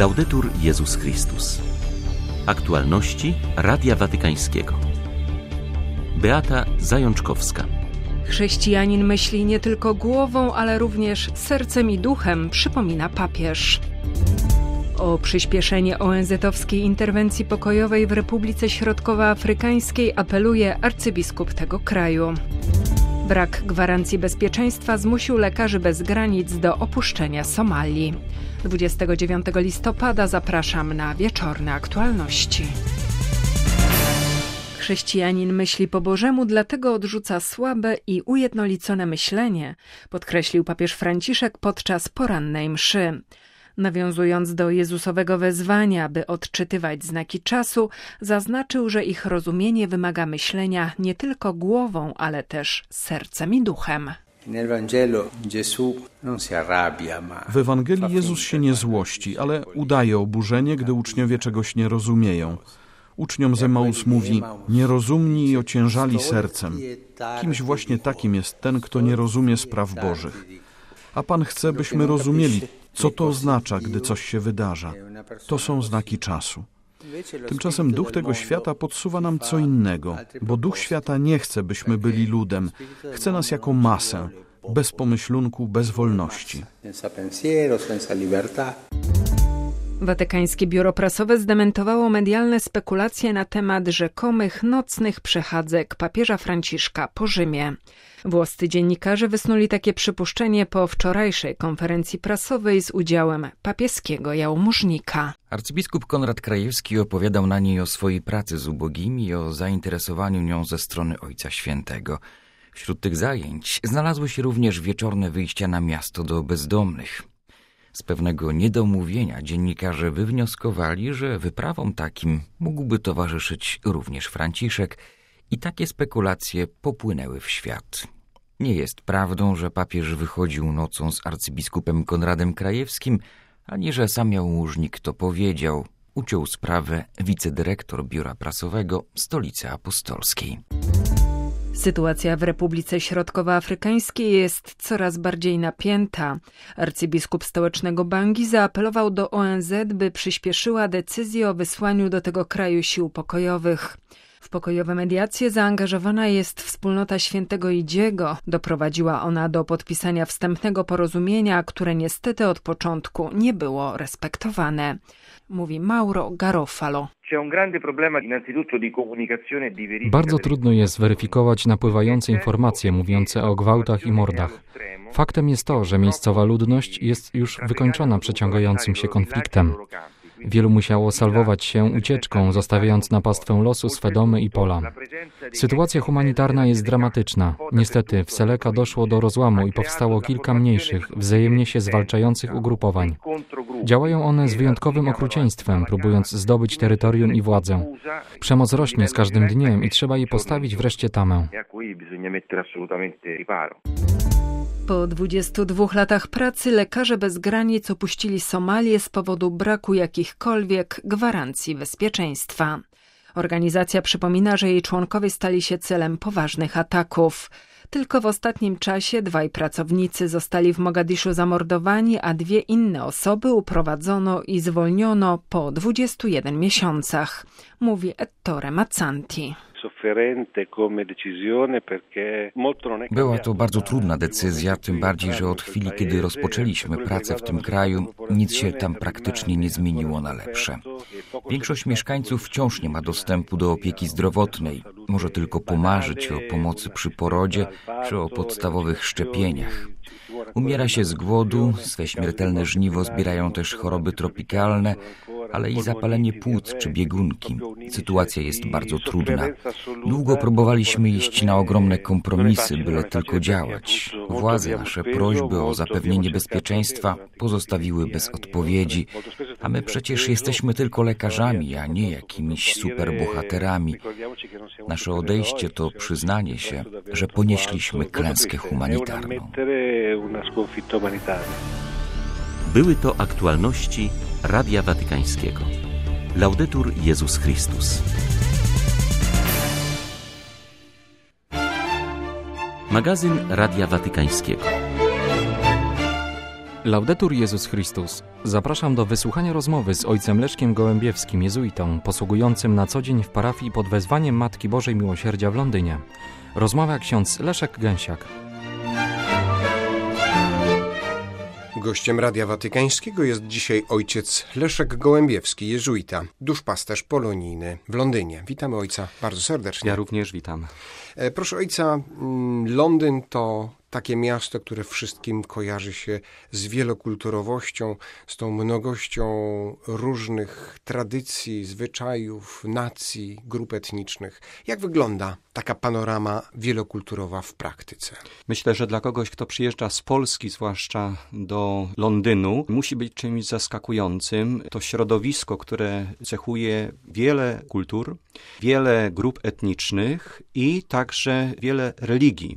Laudetur Jezus Chrystus. Aktualności Radia Watykańskiego. Beata Zajączkowska. Chrześcijanin myśli nie tylko głową, ale również sercem i duchem, przypomina papież. O przyspieszenie ONZ-owskiej interwencji pokojowej w Republice Środkowoafrykańskiej apeluje arcybiskup tego kraju. Brak gwarancji bezpieczeństwa zmusił lekarzy bez granic do opuszczenia Somalii. 29 listopada zapraszam na wieczorne aktualności. Chrześcijanin myśli po Bożemu, dlatego odrzuca słabe i ujednolicone myślenie, podkreślił papież Franciszek podczas porannej mszy. Nawiązując do Jezusowego wezwania, by odczytywać znaki czasu, zaznaczył, że ich rozumienie wymaga myślenia nie tylko głową, ale też sercem i duchem. W Ewangelii Jezus się nie złości, ale udaje oburzenie, gdy uczniowie czegoś nie rozumieją. Uczniom z Emaus mówi: nierozumni i ociężali sercem. Kimś właśnie takim jest ten, kto nie rozumie spraw Bożych. A Pan chce, byśmy rozumieli, co to oznacza, gdy coś się wydarza. To są znaki czasu. Tymczasem duch tego świata podsuwa nam co innego, bo duch świata nie chce, byśmy byli ludem. Chce nas jako masę, bez pomyślunku, bez wolności. Watykańskie biuro prasowe zdementowało medialne spekulacje na temat rzekomych nocnych przechadzek papieża Franciszka po Rzymie. Włoscy dziennikarze wysnuli takie przypuszczenie po wczorajszej konferencji prasowej z udziałem papieskiego jałmużnika. Arcybiskup Konrad Krajewski opowiadał na niej o swojej pracy z ubogimi i o zainteresowaniu nią ze strony Ojca Świętego. Wśród tych zajęć znalazły się również wieczorne wyjścia na miasto do bezdomnych. Z pewnego niedomówienia dziennikarze wywnioskowali, że wyprawom takim mógłby towarzyszyć również Franciszek i takie spekulacje popłynęły w świat. Nie jest prawdą, że papież wychodził nocą z arcybiskupem Konradem Krajewskim, ani że sam jałmużnik to powiedział. Uciął sprawę wicedyrektor biura prasowego Stolicy Apostolskiej. Sytuacja w Republice Środkowoafrykańskiej jest coraz bardziej napięta. Arcybiskup stołecznego Bangi zaapelował do ONZ, by przyspieszyła decyzję o wysłaniu do tego kraju sił pokojowych. W pokojowe mediacje zaangażowana jest wspólnota Świętego Idziego. Doprowadziła ona do podpisania wstępnego porozumienia, które niestety od początku nie było respektowane. Mówi Mauro Garofalo. Bardzo trudno jest weryfikować napływające informacje mówiące o gwałtach i mordach. Faktem jest to, że miejscowa ludność jest już wykończona przeciągającym się konfliktem. Wielu musiało salwować się ucieczką, zostawiając na pastwę losu swe domy i pola. Sytuacja humanitarna jest dramatyczna. Niestety w Seleka doszło do rozłamu i powstało kilka mniejszych, wzajemnie się zwalczających ugrupowań. Działają one z wyjątkowym okrucieństwem, próbując zdobyć terytorium i władzę. Przemoc rośnie z każdym dniem i trzeba jej postawić wreszcie tamę. Po 22 latach pracy lekarze bez granic opuścili Somalię z powodu braku jakichkolwiek gwarancji bezpieczeństwa. Organizacja przypomina, że jej członkowie stali się celem poważnych ataków. Tylko w ostatnim czasie 2 pracownicy zostali w Mogadiszu zamordowani, a 2 inne osoby uprowadzono i zwolniono po 21 miesiącach, mówi Ettore Mazzanti. Była to bardzo trudna decyzja, tym bardziej, że od chwili, kiedy rozpoczęliśmy pracę w tym kraju, nic się tam praktycznie nie zmieniło na lepsze. Większość mieszkańców wciąż nie ma dostępu do opieki zdrowotnej. Może tylko pomarzyć o pomocy przy porodzie czy o podstawowych szczepieniach. Umiera się z głodu, swe śmiertelne żniwo zbierają też choroby tropikalne, ale i zapalenie płuc czy biegunki. Sytuacja jest bardzo trudna. Długo próbowaliśmy iść na ogromne kompromisy, byle tylko działać. Władze nasze prośby o zapewnienie bezpieczeństwa pozostawiły bez odpowiedzi, a my przecież jesteśmy tylko lekarzami, a nie jakimiś superbohaterami. Nasze odejście to przyznanie się, że ponieśliśmy klęskę humanitarną. Były to aktualności Radia Watykańskiego. Laudetur Jezus Chrystus. Magazyn Radia Watykańskiego. Laudetur Jezus Chrystus. Zapraszam do wysłuchania rozmowy z ojcem Leszkiem Gołębiewskim, jezuitą, posługującym na co dzień w parafii pod wezwaniem Matki Bożej Miłosierdzia w Londynie. Rozmawia ksiądz Leszek Gęsiak. Gościem Radia Watykańskiego jest dzisiaj ojciec Leszek Gołębiewski, jezuita, duszpasterz polonijny w Londynie. Witamy ojca bardzo serdecznie. Ja również witam. Proszę ojca, Londyn to takie miasto, które wszystkim kojarzy się z wielokulturowością, z tą mnogością różnych tradycji, zwyczajów, nacji, grup etnicznych. Jak wygląda taka panorama wielokulturowa w praktyce? Myślę, że dla kogoś, kto przyjeżdża z Polski, zwłaszcza do Londynu, musi być czymś zaskakującym. To środowisko, które cechuje wiele kultur, wiele grup etnicznych i także wiele religii.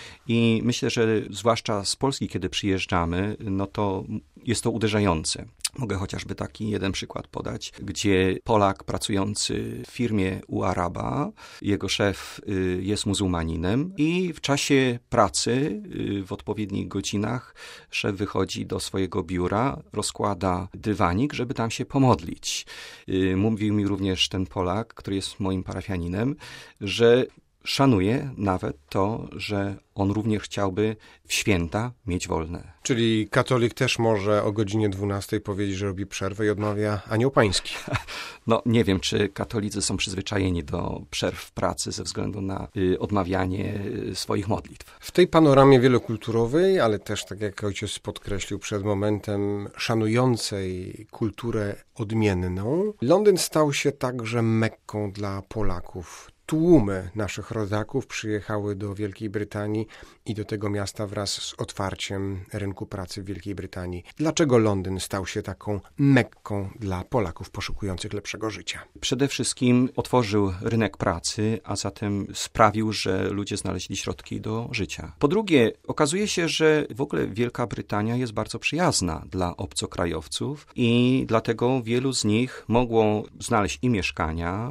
I myślę, że zwłaszcza z Polski, kiedy przyjeżdżamy, no to jest to uderzające. Mogę chociażby taki jeden przykład podać, gdzie Polak pracujący w firmie u Araba, jego szef jest muzułmaninem i w czasie pracy, w odpowiednich godzinach, szef wychodzi do swojego biura, rozkłada dywanik, żeby tam się pomodlić. Mówił mi również ten Polak, który jest moim parafianinem, że szanuje nawet to, że on również chciałby w święta mieć wolne. Czyli katolik też może o godzinie 12 powiedzieć, że robi przerwę i odmawia anioł pański. No nie wiem, czy katolicy są przyzwyczajeni do przerw w pracy ze względu na odmawianie swoich modlitw. W tej panoramie wielokulturowej, ale też, tak jak ojciec podkreślił przed momentem, szanującej kulturę odmienną, Londyn stał się także Mekką dla Polaków. Tłumy naszych rodaków przyjechały do Wielkiej Brytanii i do tego miasta wraz z otwarciem rynku pracy w Wielkiej Brytanii. Dlaczego Londyn stał się taką Mekką dla Polaków poszukujących lepszego życia? Przede wszystkim otworzył rynek pracy, a zatem sprawił, że ludzie znaleźli środki do życia. Po drugie, okazuje się, że w ogóle Wielka Brytania jest bardzo przyjazna dla obcokrajowców i dlatego wielu z nich mogło znaleźć i mieszkania,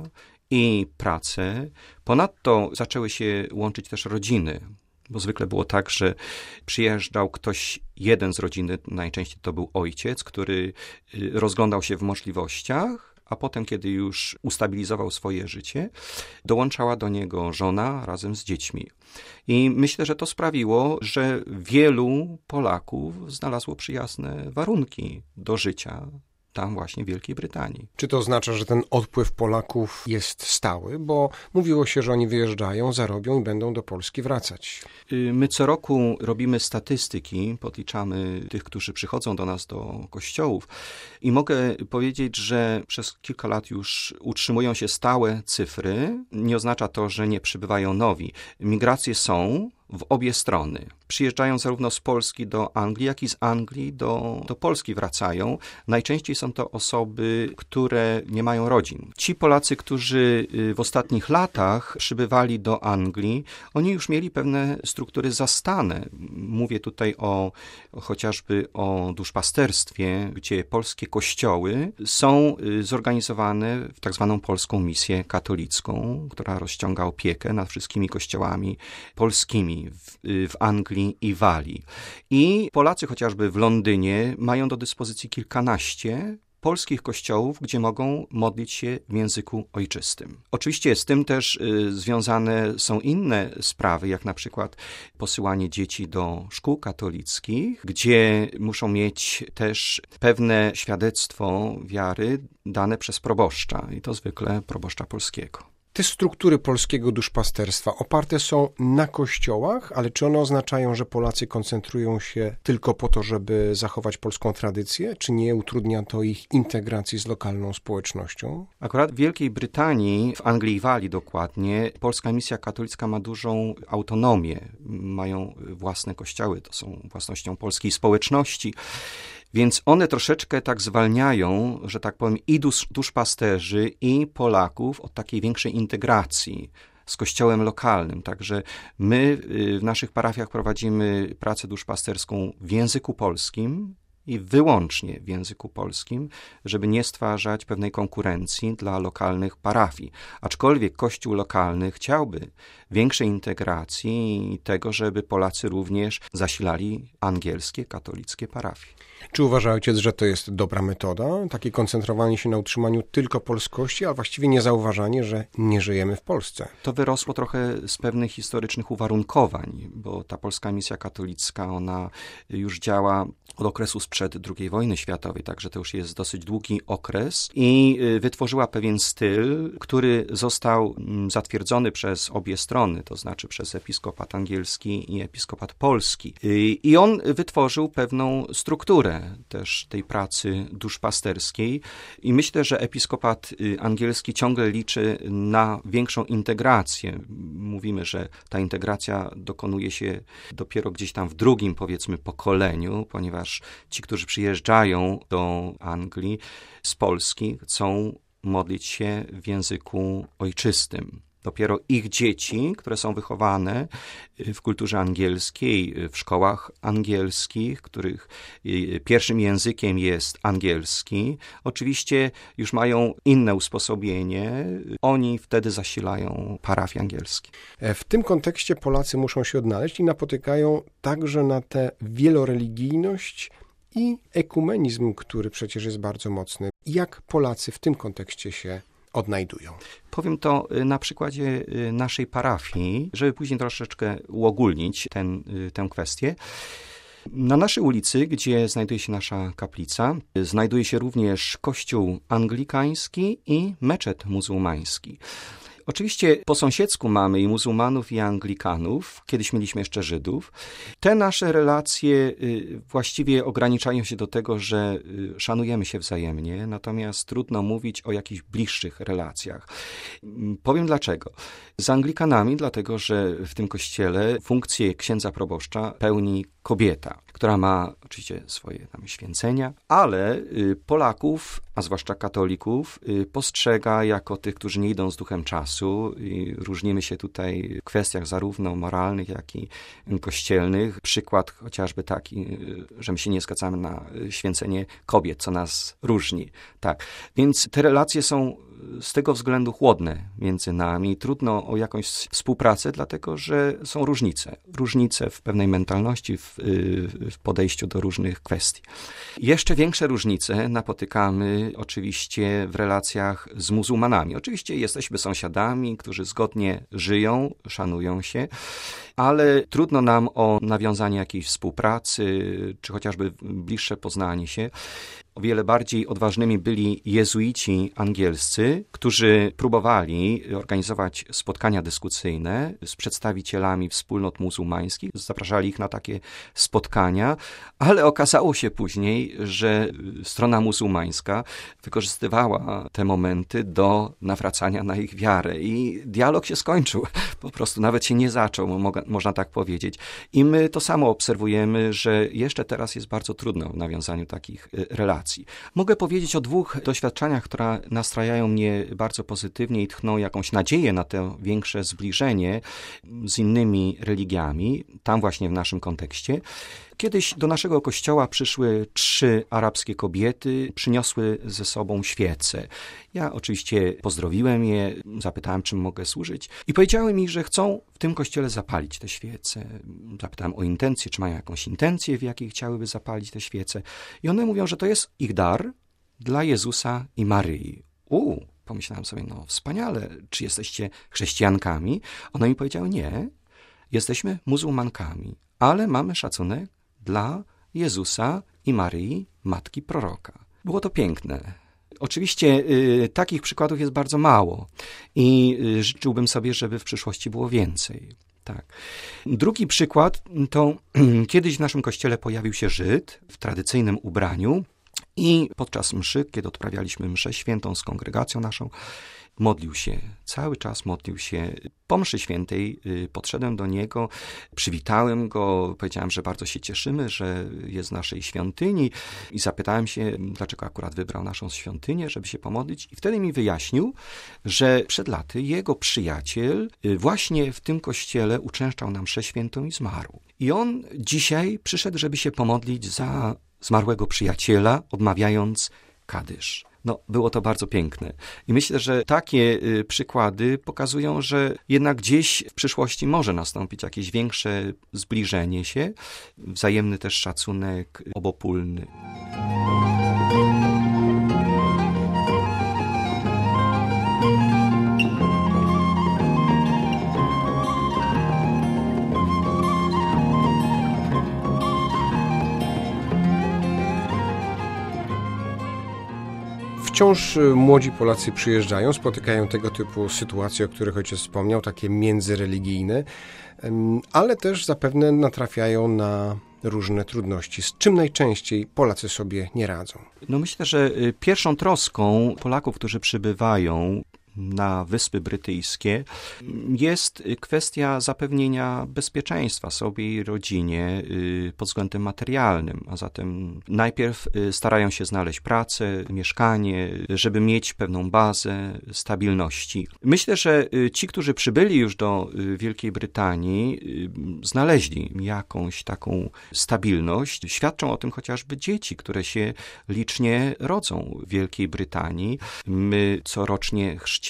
i pracę. Ponadto zaczęły się łączyć też rodziny, bo zwykle było tak, że przyjeżdżał ktoś jeden z rodziny, najczęściej to był ojciec, który rozglądał się w możliwościach, a potem, kiedy już ustabilizował swoje życie, dołączała do niego żona razem z dziećmi. I myślę, że to sprawiło, że wielu Polaków znalazło przyjazne warunki do życia tam właśnie w Wielkiej Brytanii. Czy to oznacza, że ten odpływ Polaków jest stały? Bo mówiło się, że oni wyjeżdżają, zarobią i będą do Polski wracać. My co roku robimy statystyki, podliczamy tych, którzy przychodzą do nas do kościołów i mogę powiedzieć, że przez kilka lat już utrzymują się stałe cyfry. Nie oznacza to, że nie przybywają nowi. Migracje są w obie strony. Przyjeżdżają zarówno z Polski do Anglii, jak i z Anglii do Polski wracają. Najczęściej są to osoby, które nie mają rodzin. Ci Polacy, którzy w ostatnich latach przybywali do Anglii, oni już mieli pewne struktury zastane. Mówię tutaj chociażby o duszpasterstwie, gdzie polskie kościoły są zorganizowane w tak zwaną polską misję katolicką, która rozciąga opiekę nad wszystkimi kościołami polskimi w Anglii i Walii. I Polacy chociażby w Londynie mają do dyspozycji kilkanaście polskich kościołów, gdzie mogą modlić się w języku ojczystym. Oczywiście z tym też związane są inne sprawy, jak na przykład posyłanie dzieci do szkół katolickich, gdzie muszą mieć też pewne świadectwo wiary dane przez proboszcza i to zwykle proboszcza polskiego. Te struktury polskiego duszpasterstwa oparte są na kościołach, ale czy one oznaczają, że Polacy koncentrują się tylko po to, żeby zachować polską tradycję, czy nie utrudnia to ich integracji z lokalną społecznością? Akurat w Wielkiej Brytanii, w Anglii i Walii dokładnie, polska misja katolicka ma dużą autonomię. Mają własne kościoły, to są własnością polskiej społeczności. Więc one troszeczkę tak zwalniają, że tak powiem, i duszpasterzy, i Polaków od takiej większej integracji z kościołem lokalnym. Także my w naszych parafiach prowadzimy pracę duszpasterską w języku polskim i wyłącznie w języku polskim, żeby nie stwarzać pewnej konkurencji dla lokalnych parafii. Aczkolwiek Kościół lokalny chciałby większej integracji i tego, żeby Polacy również zasilali angielskie, katolickie parafie. Czy uważa ojciec, że to jest dobra metoda? Takie koncentrowanie się na utrzymaniu tylko polskości, a właściwie niezauważanie, że nie żyjemy w Polsce? To wyrosło trochę z pewnych historycznych uwarunkowań, bo ta polska misja katolicka, ona już działa od okresu sprzed II wojny światowej, także to już jest dosyć długi okres i wytworzyła pewien styl, który został zatwierdzony przez obie strony, to znaczy przez episkopat angielski i episkopat polski. I on wytworzył pewną strukturę też tej pracy duszpasterskiej i myślę, że episkopat angielski ciągle liczy na większą integrację. Mówimy, że ta integracja dokonuje się dopiero gdzieś tam w drugim, powiedzmy, pokoleniu, ponieważ ci, którzy przyjeżdżają do Anglii z Polski, chcą modlić się w języku ojczystym. Dopiero ich dzieci, które są wychowane w kulturze angielskiej, w szkołach angielskich, których pierwszym językiem jest angielski, oczywiście już mają inne usposobienie. Oni wtedy zasilają parafie angielskie. W tym kontekście Polacy muszą się odnaleźć i napotykają także na tę wieloreligijność i ekumenizm, który przecież jest bardzo mocny. Jak Polacy w tym kontekście się odnajdują? Powiem to na przykładzie naszej parafii, żeby później troszeczkę uogólnić tę kwestię. Na naszej ulicy, gdzie znajduje się nasza kaplica, znajduje się również kościół anglikański i meczet muzułmański. Oczywiście po sąsiedzku mamy i muzułmanów, i anglikanów. Kiedyś mieliśmy jeszcze Żydów. Te nasze relacje właściwie ograniczają się do tego, że szanujemy się wzajemnie, natomiast trudno mówić o jakichś bliższych relacjach. Powiem dlaczego. Z Anglikanami, dlatego że w tym kościele funkcję księdza proboszcza pełni kobieta, która ma oczywiście swoje tam święcenia, ale Polaków, a zwłaszcza katolików, postrzega jako tych, którzy nie idą z duchem czasu. I różnimy się tutaj w kwestiach zarówno moralnych, jak i kościelnych. Przykład chociażby taki, że my się nie zgadzamy na święcenie kobiet, co nas różni. Tak. Więc te relacje są z tego względu chłodne między nami. Trudno o jakąś współpracę, dlatego że są różnice. Różnice w pewnej mentalności, w podejściu do różnych kwestii. Jeszcze większe różnice napotykamy oczywiście w relacjach z muzułmanami. Oczywiście jesteśmy sąsiadami, którzy zgodnie żyją, szanują się, ale trudno nam o nawiązanie jakiejś współpracy, czy chociażby bliższe poznanie się. O wiele bardziej odważnymi byli jezuici angielscy, którzy próbowali organizować spotkania dyskusyjne z przedstawicielami wspólnot muzułmańskich. Zapraszali ich na takie spotkania, ale okazało się później, że strona muzułmańska wykorzystywała te momenty do nawracania na ich wiarę i dialog się skończył. Po prostu nawet się nie zaczął, można tak powiedzieć. I my to samo obserwujemy, że jeszcze teraz jest bardzo trudno w nawiązaniu takich relacji. Mogę powiedzieć o dwóch doświadczeniach, które nastrajają mnie bardzo pozytywnie i tchną jakąś nadzieję na to większe zbliżenie z innymi religiami, tam właśnie w naszym kontekście. Kiedyś do naszego kościoła przyszły 3 arabskie kobiety, przyniosły ze sobą świece. Ja oczywiście pozdrowiłem je, zapytałem, czym mogę służyć i powiedziały mi, że chcą w tym kościele zapalić te świece. Zapytałem o intencje, czy mają jakąś intencję, w jakiej chciałyby zapalić te świece. I one mówią, że to jest ich dar dla Jezusa i Maryi. Pomyślałem sobie, no wspaniale, czy jesteście chrześcijankami? One mi powiedziały, nie, jesteśmy muzułmankami, ale mamy szacunek dla Jezusa i Maryi, matki proroka. Było to piękne. Oczywiście takich przykładów jest bardzo mało i życzyłbym sobie, żeby w przyszłości było więcej. Tak. Drugi przykład to kiedyś w naszym kościele pojawił się Żyd w tradycyjnym ubraniu i podczas mszy, kiedy odprawialiśmy mszę świętą z kongregacją naszą, modlił się, cały czas modlił się. Po mszy świętej podszedłem do niego, przywitałem go, powiedziałem, że bardzo się cieszymy, że jest w naszej świątyni i zapytałem się, dlaczego akurat wybrał naszą świątynię, żeby się pomodlić. I wtedy mi wyjaśnił, że przed laty jego przyjaciel właśnie w tym kościele uczęszczał na mszę świętą i zmarł. I on dzisiaj przyszedł, żeby się pomodlić za zmarłego przyjaciela, odmawiając kadysz. Było to bardzo piękne. I myślę, że takie przykłady pokazują, że jednak gdzieś w przyszłości może nastąpić jakieś większe zbliżenie się, wzajemny też szacunek obopólny. Wciąż młodzi Polacy przyjeżdżają, spotykają tego typu sytuacje, o których ojciec wspomniał, takie międzyreligijne, ale też zapewne natrafiają na różne trudności. Z czym najczęściej Polacy sobie nie radzą? Myślę, że pierwszą troską Polaków, którzy przybywają na Wyspy Brytyjskie, jest kwestia zapewnienia bezpieczeństwa sobie i rodzinie pod względem materialnym, a zatem najpierw starają się znaleźć pracę, mieszkanie, żeby mieć pewną bazę stabilności. Myślę, że ci, którzy przybyli już do Wielkiej Brytanii, znaleźli jakąś taką stabilność. Świadczą o tym chociażby dzieci, które się licznie rodzą w Wielkiej Brytanii. My corocznie chrzcimy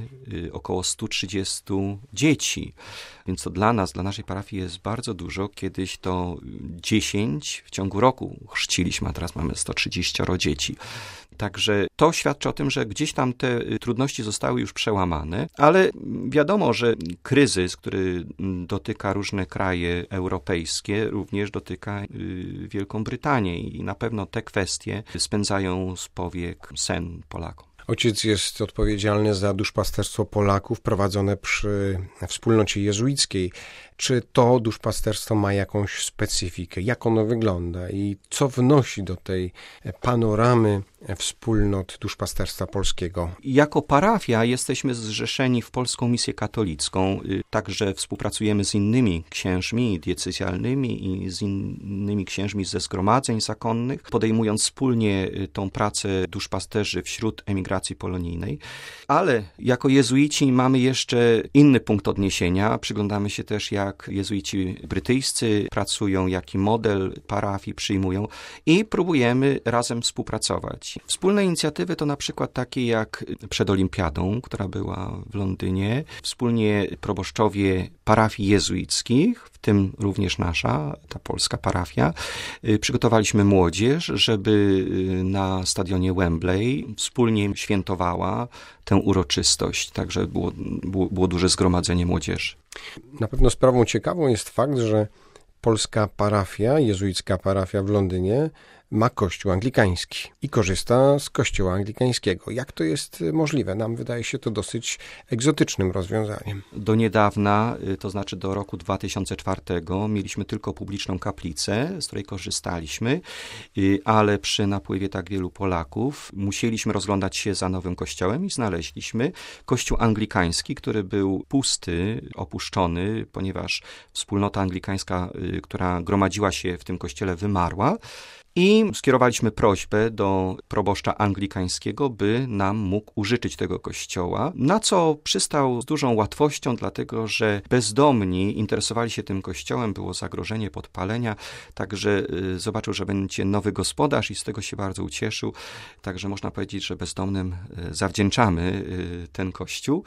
około 130 dzieci, więc to dla nas, dla naszej parafii jest bardzo dużo. Kiedyś to 10 w ciągu roku chrzciliśmy, a teraz mamy 130 dzieci. Także to świadczy o tym, że gdzieś tam te trudności zostały już przełamane, ale wiadomo, że kryzys, który dotyka różne kraje europejskie, również dotyka Wielką Brytanię i na pewno te kwestie spędzają z powiek sen Polakom. Ojciec jest odpowiedzialny za duszpasterstwo Polaków prowadzone przy wspólnocie jezuickiej. Czy to duszpasterstwo ma jakąś specyfikę? Jak ono wygląda i co wnosi do tej panoramy wspólnot duszpasterstwa polskiego? Jako parafia jesteśmy zrzeszeni w Polską Misję Katolicką. Także współpracujemy z innymi księżmi diecezjalnymi i z innymi księżmi ze zgromadzeń zakonnych, podejmując wspólnie tą pracę duszpasterzy wśród emigracji polonijnej. Ale jako jezuici mamy jeszcze inny punkt odniesienia. Przyglądamy się też, jak jezuici brytyjscy pracują, jaki model parafii przyjmują i próbujemy razem współpracować. Wspólne inicjatywy to na przykład takie jak przed Olimpiadą, która była w Londynie, wspólnie proboszczowie parafii jezuickich, w tym również nasza, ta polska parafia. Przygotowaliśmy młodzież, żeby na stadionie Wembley wspólnie świętowała tę uroczystość, także było duże zgromadzenie młodzieży. Na pewno sprawą ciekawą jest fakt, że polska parafia, jezuicka parafia w Londynie ma kościół anglikański i korzysta z kościoła anglikańskiego. Jak to jest możliwe? Nam wydaje się to dosyć egzotycznym rozwiązaniem. Do niedawna, to znaczy do roku 2004, mieliśmy tylko publiczną kaplicę, z której korzystaliśmy, ale przy napływie tak wielu Polaków musieliśmy rozglądać się za nowym kościołem i znaleźliśmy kościół anglikański, który był pusty, opuszczony, ponieważ wspólnota anglikańska, która gromadziła się w tym kościele, wymarła. I skierowaliśmy prośbę do proboszcza anglikańskiego, by nam mógł użyczyć tego kościoła, na co przystał z dużą łatwością, dlatego że bezdomni interesowali się tym kościołem, było zagrożenie podpalenia, także zobaczył, że będzie nowy gospodarz i z tego się bardzo ucieszył. Także można powiedzieć, że bezdomnym zawdzięczamy ten kościół,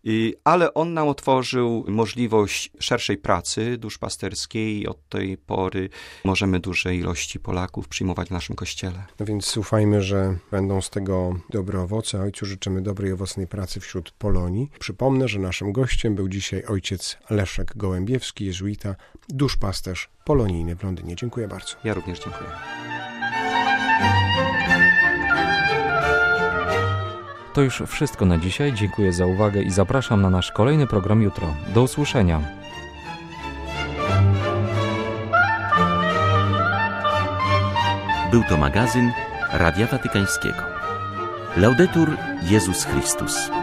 ale on nam otworzył możliwość szerszej pracy duszpasterskiej i od tej pory możemy dużej ilości Polaków przyjmować w naszym kościele. No więc ufajmy, że będą z tego dobre owoce. Ojcu życzymy dobrej i owocnej pracy wśród Polonii. Przypomnę, że naszym gościem był dzisiaj ojciec Leszek Gołębiewski, jezuita, duszpasterz polonijny w Londynie. Dziękuję bardzo. Ja również dziękuję. To już wszystko na dzisiaj. Dziękuję za uwagę i zapraszam na nasz kolejny program jutro. Do usłyszenia. Był to magazyn Radia Watykańskiego. Laudetur Jezus Chrystus.